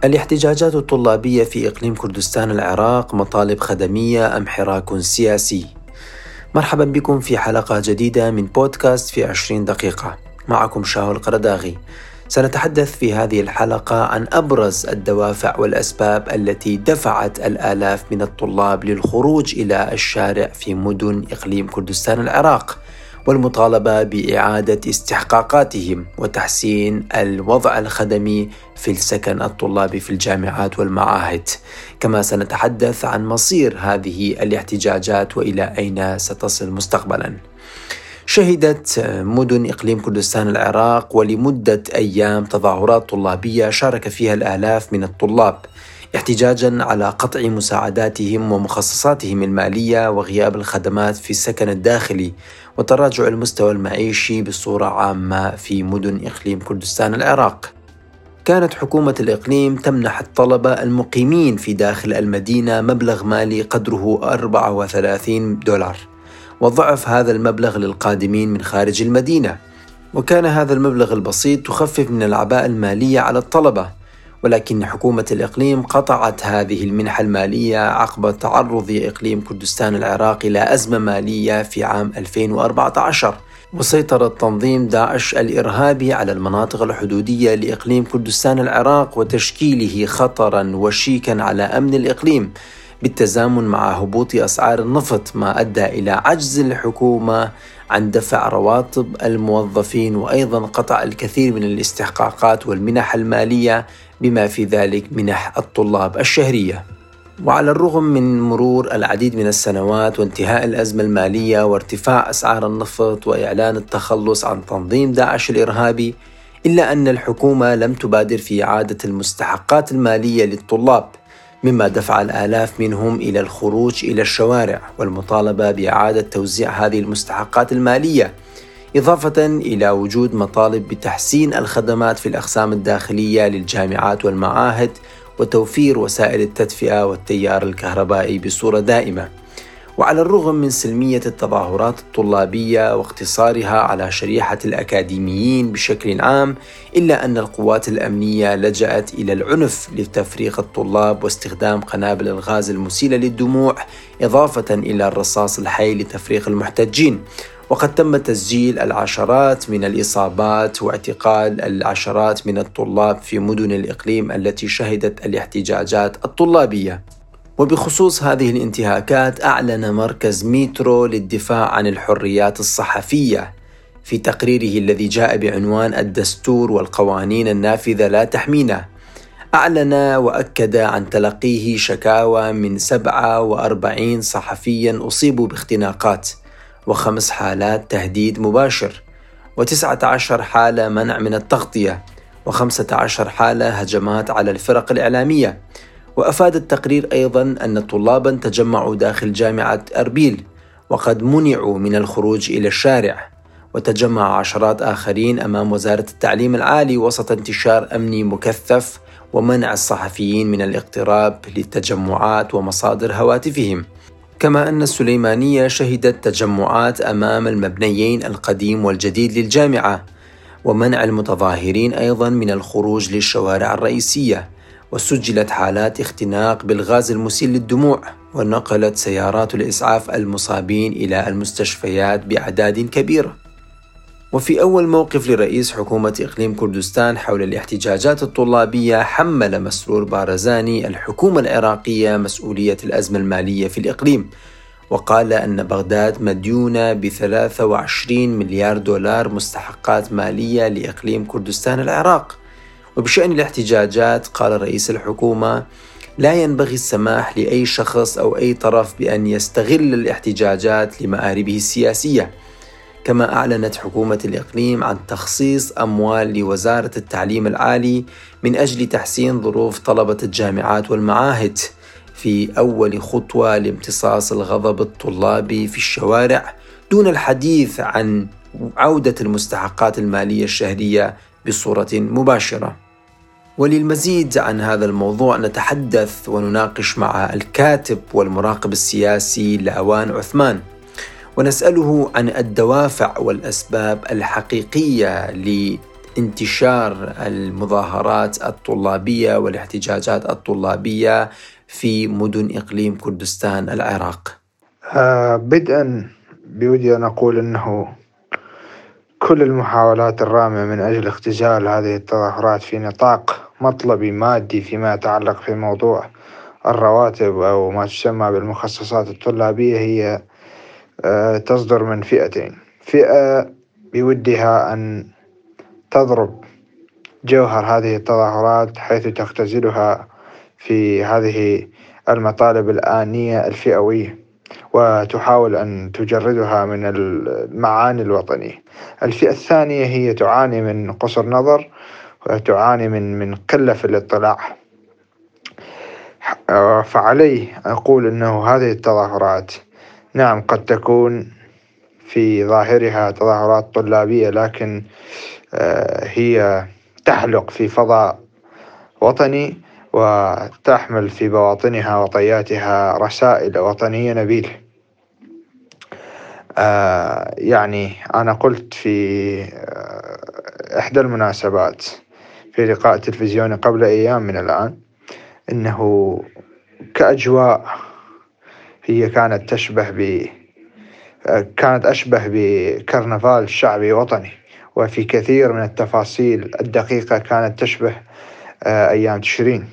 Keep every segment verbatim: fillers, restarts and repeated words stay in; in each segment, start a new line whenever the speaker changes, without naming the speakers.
الاحتجاجات الطلابية في إقليم كردستان العراق مطالب خدمية أم حراك سياسي؟ مرحبا بكم في حلقة جديدة من بودكاست في عشرين دقيقة. معكم شاهو القرداغي. سنتحدث في هذه الحلقة عن أبرز الدوافع والأسباب التي دفعت الآلاف من الطلاب للخروج إلى الشارع في مدن إقليم كردستان العراق والمطالبة بإعادة استحقاقاتهم وتحسين الوضع الخدمي في السكن الطلابي في الجامعات والمعاهد. كما سنتحدث عن مصير هذه الاحتجاجات وإلى أين ستصل مستقبلا. شهدت مدن إقليم كردستان العراق ولمدة أيام تظاهرات طلابية شارك فيها الآلاف من الطلاب احتجاجا على قطع مساعداتهم ومخصصاتهم المالية وغياب الخدمات في السكن الداخلي وتراجع المستوى المعيشي بصورة عامة في مدن إقليم كردستان العراق. كانت حكومة الإقليم تمنح الطلبة المقيمين في داخل المدينة مبلغ مالي قدره أربعة وثلاثين دولار وضعف هذا المبلغ للقادمين من خارج المدينة، وكان هذا المبلغ البسيط تخفف من العباءة المالية على الطلبة، ولكن حكومة الإقليم قطعت هذه المنحة المالية عقب تعرض إقليم كردستان العراق إلى أزمة مالية في عام ألفين وأربعة عشر، وسيطر تنظيم داعش الإرهابي على المناطق الحدودية لإقليم كردستان العراق وتشكيله خطرا وشيكا على أمن الإقليم بالتزامن مع هبوط أسعار النفط، ما أدى إلى عجز الحكومة عن دفع رواتب الموظفين وأيضا قطع الكثير من الاستحقاقات والمنح المالية بما في ذلك منح الطلاب الشهرية. وعلى الرغم من مرور العديد من السنوات وانتهاء الأزمة المالية وارتفاع أسعار النفط وإعلان التخلص عن تنظيم داعش الإرهابي، إلا أن الحكومة لم تبادر في إعادة المستحقات المالية للطلاب، مما دفع الآلاف منهم إلى الخروج إلى الشوارع والمطالبة بإعادة توزيع هذه المستحقات المالية، إضافة إلى وجود مطالب بتحسين الخدمات في الأقسام الداخلية للجامعات والمعاهد وتوفير وسائل التدفئة والتيار الكهربائي بصورة دائمة. وعلى الرغم من سلمية التظاهرات الطلابية واقتصارها على شريحة الأكاديميين بشكل عام، إلا أن القوات الأمنية لجأت إلى العنف لتفريق الطلاب واستخدام قنابل الغاز المسيلة للدموع إضافة إلى الرصاص الحي لتفريق المحتجين. وقد تم تسجيل العشرات من الإصابات واعتقال العشرات من الطلاب في مدن الإقليم التي شهدت الاحتجاجات الطلابية. وبخصوص هذه الانتهاكات، أعلن مركز ميترو للدفاع عن الحريات الصحفية في تقريره الذي جاء بعنوان الدستور والقوانين النافذة لا تحمينا، أعلن وأكد عن تلقيه شكاوى من سبعة وأربعين صحفيا أصيبوا باختناقات، وخمس حالات تهديد مباشر، وتسعة عشر حالة منع من التغطية، وخمسة عشر حالة هجمات على الفرق الإعلامية. وأفاد التقرير أيضا أن طلابا تجمعوا داخل جامعة أربيل وقد منعوا من الخروج إلى الشارع، وتجمع عشرات آخرين أمام وزارة التعليم العالي وسط انتشار أمني مكثف ومنع الصحفيين من الاقتراب للتجمعات ومصادر هواتفهم. كما أن السليمانية شهدت تجمعات أمام المبنيين القديم والجديد للجامعة ومنع المتظاهرين أيضا من الخروج للشوارع الرئيسية، وسجلت حالات اختناق بالغاز المسيل للدموع، ونقلت سيارات الإسعاف المصابين إلى المستشفيات بأعداد كبيرة. وفي أول موقف لرئيس حكومة إقليم كردستان حول الاحتجاجات الطلابية، حمل مسرور بارزاني الحكومة العراقية مسؤولية الأزمة المالية في الإقليم، وقال أن بغداد مديونة بثلاثة وعشرين مليار دولار مستحقات مالية لإقليم كردستان العراق. وبشأن الاحتجاجات قال رئيس الحكومة: لا ينبغي السماح لأي شخص أو أي طرف بأن يستغل الاحتجاجات لمآربه السياسية. كما أعلنت حكومة الإقليم عن تخصيص أموال لوزارة التعليم العالي من أجل تحسين ظروف طلبة الجامعات والمعاهد في أول خطوة لامتصاص الغضب الطلابي في الشوارع، دون الحديث عن عودة المستحقات المالية الشهرية بصورة مباشرة. وللمزيد عن هذا الموضوع نتحدث ونناقش مع الكاتب والمراقب السياسي لأوان عثمان، ونسأله عن الدوافع والأسباب الحقيقية انتشار المظاهرات الطلابية والاحتجاجات الطلابية في مدن إقليم كردستان العراق؟
آه بدءا بودي أن أقول أنه كل المحاولات الرامية من أجل اختزال هذه التظاهرات في نطاق مطلبي مادي فيما يتعلق في موضوع الرواتب أو ما تسمى بالمخصصات الطلابية هي آه تصدر من فئتين: فئة بودها أن تضرب جوهر هذه التظاهرات حيث تختزلها في هذه المطالب الآنية الفئوية وتحاول أن تجردها من المعاني الوطنية. الفئة الثانية هي تعاني من قصر نظر وتعاني من من قلة في الاطلاع. فعلي أقول أنه هذه التظاهرات نعم قد تكون في ظاهرها تظاهرات طلابية، لكن هي تحلق في فضاء وطني وتحمل في بواطنها وطياتها رسائل وطنية نبيلة. آه يعني أنا قلت في آه إحدى المناسبات في لقاء تلفزيوني قبل أيام من الآن إنه كأجواء هي كانت تشبه ب آه كانت أشبه بكرنفال شعبي وطني، وفي كثير من التفاصيل الدقيقة كانت تشبه آه أيام تشرين.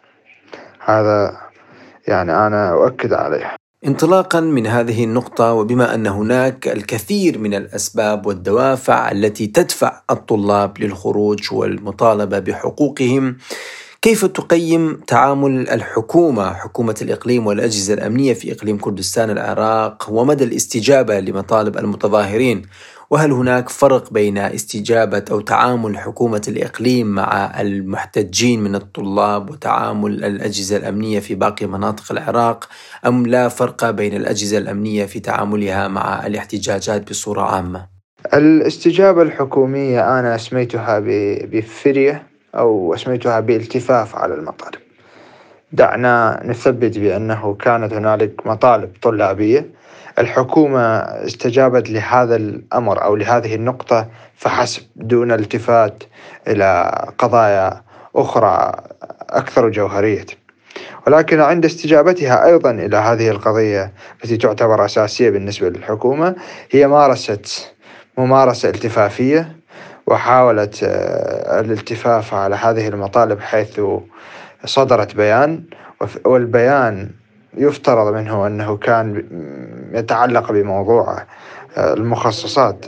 هذا يعني أنا أؤكد عليه.
انطلاقا من هذه النقطة، وبما أن هناك الكثير من الأسباب والدوافع التي تدفع الطلاب للخروج والمطالبة بحقوقهم، كيف تقيم تعامل الحكومة حكومة الإقليم والأجهزة الأمنية في إقليم كردستان العراق ومدى الاستجابة لمطالب المتظاهرين؟ وهل هناك فرق بين استجابة أو تعامل حكومة الإقليم مع المحتجين من الطلاب وتعامل الأجهزة الأمنية في باقي مناطق العراق، أم لا فرق بين الأجهزة الأمنية في تعاملها مع الاحتجاجات بصورة عامة؟
الاستجابة الحكومية أنا أسميتها بفرية أو أسميتها بالتفاف على المطالب. دعنا نثبت بأنه كانت هنالك مطالب طلابية، الحكومة استجابت لهذا الأمر أو لهذه النقطة فحسب، دون التفات إلى قضايا أخرى أكثر جوهرية. ولكن عند استجابتها أيضا إلى هذه القضية التي تعتبر أساسية بالنسبة للحكومة، هي مارست ممارسة التفافية وحاولت الالتفاف على هذه المطالب، حيث صدرت بيان، والبيان يفترض منه أنه كان يتعلق بموضوع المخصصات،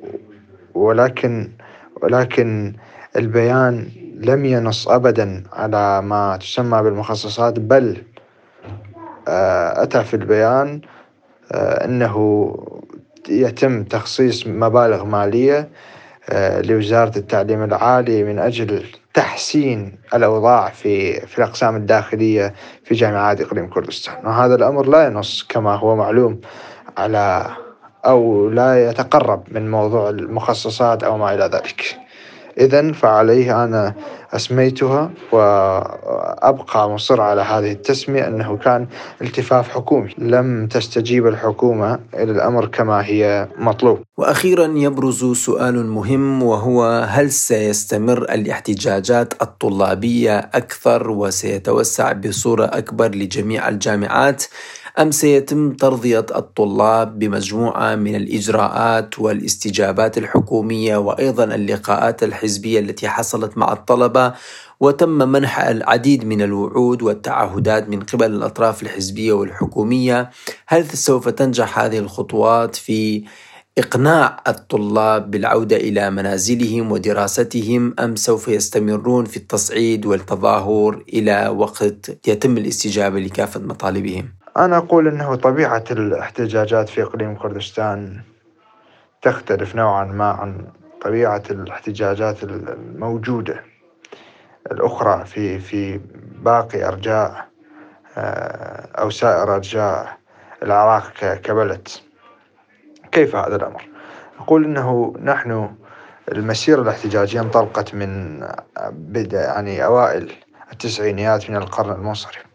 ولكن ولكن البيان لم ينص أبدا على ما تسمى بالمخصصات، بل أتى في البيان أنه يتم تخصيص مبالغ مالية لوزارة التعليم العالي من أجل تحسين الأوضاع في في الأقسام الداخلية في جامعات إقليم كردستان. وهذا الأمر لا ينص كما هو معلوم على أو لا يتقرب من موضوع المخصصات أو ما إلى ذلك. إذن فعليه أنا أسميتها وأبقى مصر على هذه التسمية أنه كان التفاف حكومي، لم تستجيب الحكومة إلى الأمر كما هي مطلوب.
وأخيرا يبرز سؤال مهم، وهو هل سيستمر الاحتجاجات الطلابية أكثر وسيتوسع بصورة أكبر لجميع الجامعات، أم سيتم ترضية الطلاب بمجموعة من الإجراءات والاستجابات الحكومية وأيضا اللقاءات الحزبية التي حصلت مع الطلبة وتم منح العديد من الوعود والتعهدات من قبل الأطراف الحزبية والحكومية؟ هل سوف تنجح هذه الخطوات في إقناع الطلاب بالعودة إلى منازلهم ودراستهم، أم سوف يستمرون في التصعيد والتظاهر إلى وقت يتم الاستجابة لكافة مطالبهم؟
أنا أقول أنه طبيعة الاحتجاجات في إقليم كردستان تختلف نوعا ما عن طبيعة الاحتجاجات الموجودة الأخرى في في باقي أرجاء أو سائر أرجاء العراق كبلد. كيف هذا الأمر؟ أقول أنه نحن المسيرة الاحتجاجية انطلقت من بدء يعني أوائل التسعينيات من القرن المنصرم،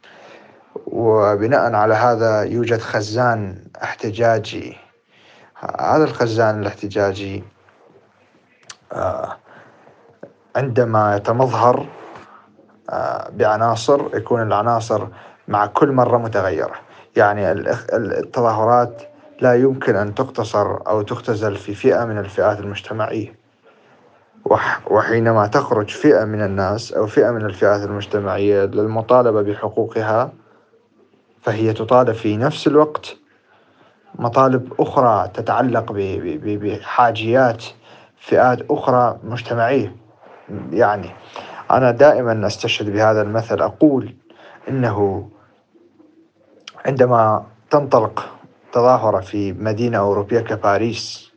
وبناء على هذا يوجد خزان احتجاجي. هذا الخزان الاحتجاجي عندما يتمظهر بعناصر، يكون العناصر مع كل مرة متغيرة. يعني التظاهرات لا يمكن أن تقتصر أو تختزل في فئة من الفئات المجتمعية، وحينما تخرج فئة من الناس أو فئة من الفئات المجتمعية للمطالبة بحقوقها، فهي تطالب في نفس الوقت مطالب أخرى تتعلق بحاجيات فئات أخرى مجتمعية. يعني أنا دائما أستشهد بهذا المثل، أقول إنه عندما تنطلق تظاهرة في مدينة أوروبية كباريس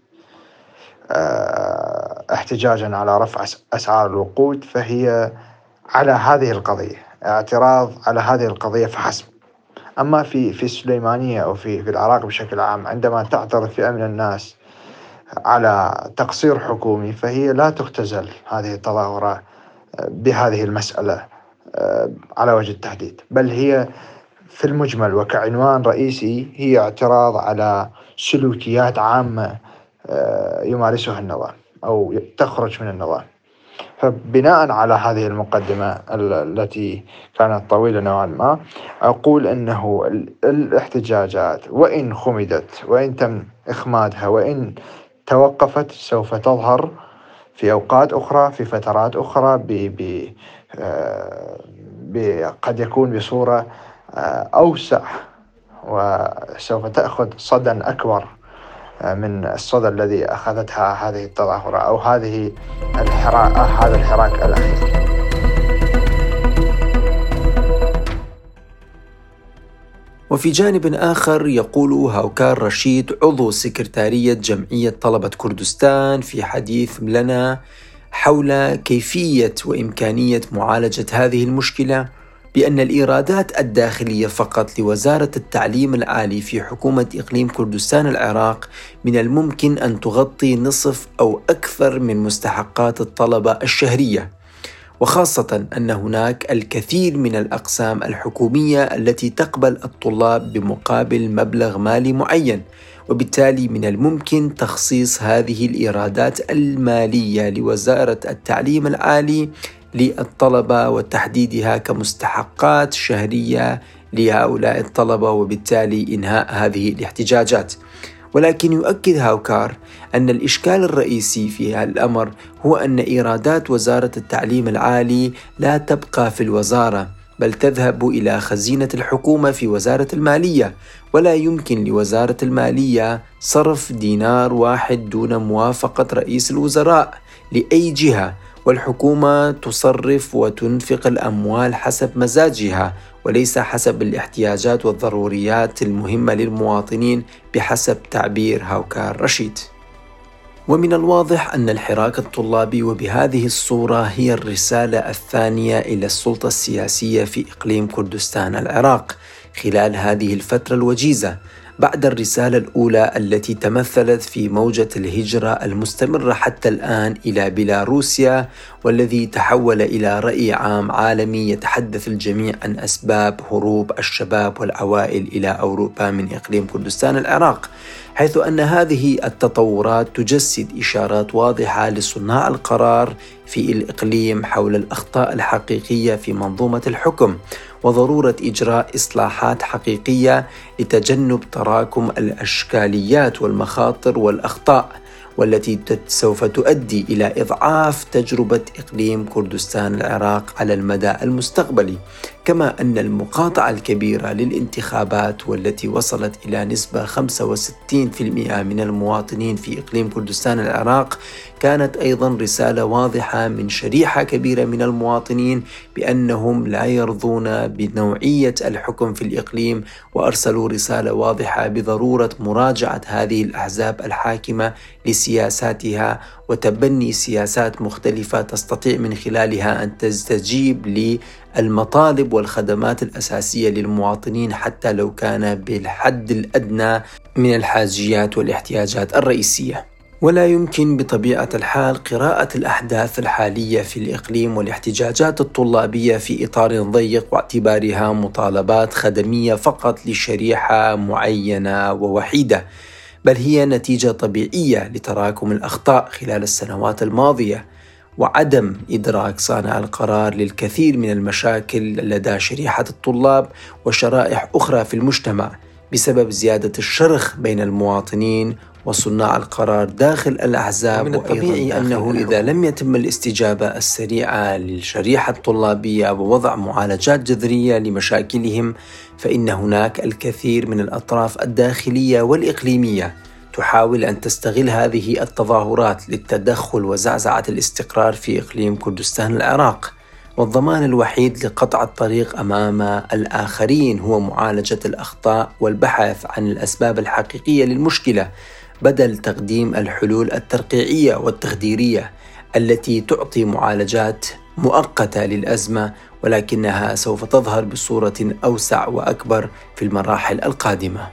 احتجاجا على رفع أسعار الوقود، فهي على هذه القضية، اعتراض على هذه القضية فحسب. أما في في السليمانية أو في في العراق بشكل عام، عندما تعترض فئة من الناس على تقصير حكومي، فهي لا تختزل هذه التظاهرة بهذه المسألة على وجه التحديد، بل هي في المجمل وكعنوان رئيسي هي اعتراض على سلوكيات عامة يمارسها النظام أو تخرج من النظام. فبناء على هذه المقدمة التي كانت طويلة نوعا ما، أقول أنه الاحتجاجات وإن خمدت، وإن تم إخمادها، وإن توقفت، سوف تظهر في أوقات أخرى، في فترات أخرى، ب ب ب قد يكون بصورة أوسع، وسوف تأخذ صدى أكبر من الصدى الذي أخذتها هذه التظاهرة أو هذه الحراك هذا الحراك الأخير.
وفي جانب آخر يقول هاوكار رشيد عضو سكرتارية جمعية طلبة كردستان في حديث لنا حول كيفية وإمكانية معالجة هذه المشكلة بأن الإيرادات الداخلية فقط لوزارة التعليم العالي في حكومة إقليم كردستان العراق من الممكن أن تغطي نصف أو أكثر من مستحقات الطلبة الشهرية، وخاصة أن هناك الكثير من الأقسام الحكومية التي تقبل الطلاب بمقابل مبلغ مالي معين، وبالتالي من الممكن تخصيص هذه الإيرادات المالية لوزارة التعليم العالي للطلبة وتحديدها كمستحقات شهرية لهؤلاء الطلبة، وبالتالي إنهاء هذه الاحتجاجات. ولكن يؤكد هاوكار أن الإشكال الرئيسي في هذا الأمر هو أن إيرادات وزارة التعليم العالي لا تبقى في الوزارة، بل تذهب إلى خزينة الحكومة في وزارة المالية، ولا يمكن لوزارة المالية صرف دينار واحد دون موافقة رئيس الوزراء لأي جهة، والحكومة تصرف وتنفق الأموال حسب مزاجها وليس حسب الاحتياجات والضروريات المهمة للمواطنين بحسب تعبير هاوكار رشيد. ومن الواضح أن الحراك الطلابي وبهذه الصورة هي الرسالة الثانية إلى السلطة السياسية في إقليم كردستان العراق خلال هذه الفترة الوجيزة، بعد الرسالة الأولى التي تمثلت في موجة الهجرة المستمرة حتى الآن إلى بيلاروسيا، والذي تحول إلى رأي عام عالمي يتحدث الجميع عن أسباب هروب الشباب والعوائل إلى أوروبا من إقليم كردستان العراق، حيث أن هذه التطورات تجسد إشارات واضحة لصناع القرار في الإقليم حول الأخطاء الحقيقية في منظومة الحكم وضرورة إجراء إصلاحات حقيقية لتجنب تراكم الأشكاليات والمخاطر والأخطاء، والتي سوف تؤدي إلى إضعاف تجربة إقليم كردستان العراق على المدى المستقبلي. كما أن المقاطعة الكبيرة للانتخابات والتي وصلت إلى نسبة خمسة وستين بالمئة من المواطنين في إقليم كردستان العراق كانت أيضا رسالة واضحة من شريحة كبيرة من المواطنين بأنهم لا يرضون بنوعية الحكم في الإقليم، وأرسلوا رسالة واضحة بضرورة مراجعة هذه الأحزاب الحاكمة لسياساتها وتبني سياسات مختلفة تستطيع من خلالها أن تستجيب للمطالب والخدمات الأساسية للمواطنين حتى لو كان بالحد الأدنى من الحاجيات والاحتياجات الرئيسية. ولا يمكن بطبيعة الحال قراءة الأحداث الحالية في الإقليم والاحتجاجات الطلابية في إطار ضيق واعتبارها مطالبات خدمية فقط لشريحة معينة ووحيدة، بل هي نتيجة طبيعية لتراكم الأخطاء خلال السنوات الماضية، وعدم إدراك صانع القرار للكثير من المشاكل لدى شريحة الطلاب وشرائح أخرى في المجتمع بسبب زيادة الشرخ بين المواطنين وصناع القرار داخل الأحزاب. ومن الطبيعي أنه إذا لم يتم الاستجابة السريعة للشريحة الطلابية ووضع معالجات جذرية لمشاكلهم، فإن هناك الكثير من الأطراف الداخلية والإقليمية تحاول أن تستغل هذه التظاهرات للتدخل وزعزعة الاستقرار في إقليم كردستان العراق. والضمان الوحيد لقطع الطريق أمام الآخرين هو معالجة الأخطاء والبحث عن الأسباب الحقيقية للمشكلة، بدل تقديم الحلول الترقيعية والتخديرية التي تعطي معالجات مؤقتة للأزمة، ولكنها سوف تظهر بصورة أوسع وأكبر في المراحل القادمة.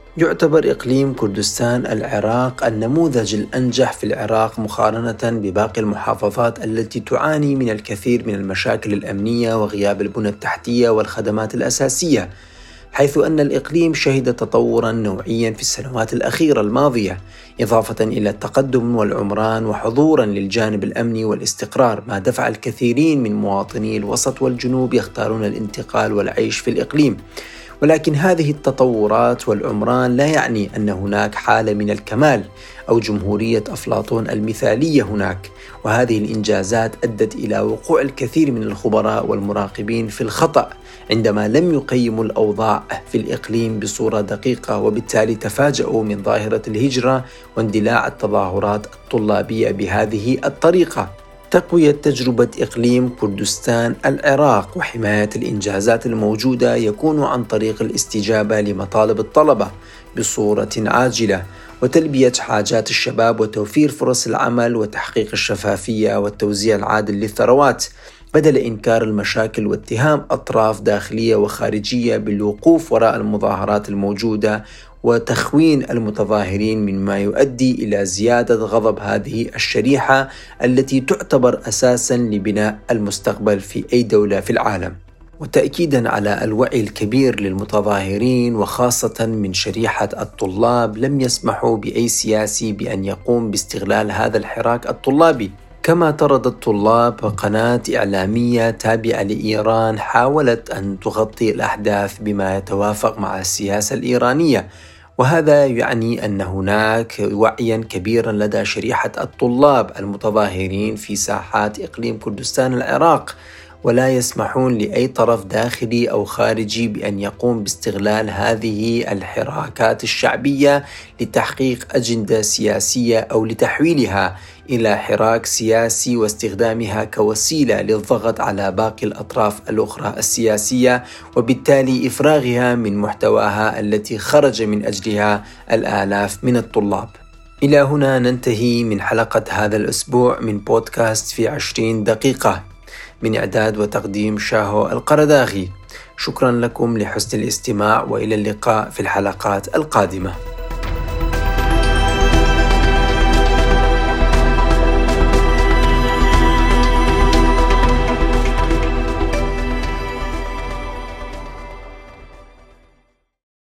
يعتبر إقليم كردستان العراق النموذج الأنجح في العراق مقارنة بباقي المحافظات التي تعاني من الكثير من المشاكل الأمنية وغياب البنى التحتية والخدمات الأساسية، حيث أن الإقليم شهد تطوراً نوعياً في السنوات الأخيرة الماضية، إضافة إلى التقدم والعمران وحضوراً للجانب الأمني والاستقرار، ما دفع الكثيرين من مواطني الوسط والجنوب يختارون الانتقال والعيش في الإقليم. ولكن هذه التطورات والعمران لا يعني أن هناك حالة من الكمال أو جمهورية أفلاطون المثالية هناك، وهذه الإنجازات أدت إلى وقوع الكثير من الخبراء والمراقبين في الخطأ عندما لم يقيموا الأوضاع في الإقليم بصورة دقيقة، وبالتالي تفاجؤوا من ظاهرة الهجرة واندلاع التظاهرات الطلابية بهذه الطريقة. تقوية تجربة إقليم كردستان العراق وحماية الإنجازات الموجودة يكون عن طريق الاستجابة لمطالب الطلبة بصورة عاجلة، وتلبية حاجات الشباب، وتوفير فرص العمل، وتحقيق الشفافية والتوزيع العادل للثروات، بدل إنكار المشاكل واتهام أطراف داخلية وخارجية بالوقوف وراء المظاهرات الموجودة وتخوين المتظاهرين، مما يؤدي إلى زيادة غضب هذه الشريحة التي تعتبر أساساً لبناء المستقبل في أي دولة في العالم. وتأكيداً على الوعي الكبير للمتظاهرين وخاصة من شريحة الطلاب، لم يسمحوا بأي سياسي بأن يقوم باستغلال هذا الحراك الطلابي. كما طرد الطلاب قناة إعلامية تابعة لإيران حاولت أن تغطي الأحداث بما يتوافق مع السياسة الإيرانية، وهذا يعني أن هناك وعيا كبيرا لدى شريحة الطلاب المتظاهرين في ساحات إقليم كردستان العراق، ولا يسمحون لأي طرف داخلي أو خارجي بأن يقوم باستغلال هذه الحراكات الشعبية لتحقيق أجندة سياسية أو لتحويلها إلى حراك سياسي واستخدامها كوسيلة للضغط على باقي الأطراف الأخرى السياسية، وبالتالي إفراغها من محتواها التي خرج من أجلها الآلاف من الطلاب. إلى هنا ننتهي من حلقة هذا الأسبوع من بودكاست في عشرين دقيقة، من إعداد وتقديم شاهو القرداغي. شكرا لكم لحسن الاستماع، وإلى اللقاء في الحلقات القادمة.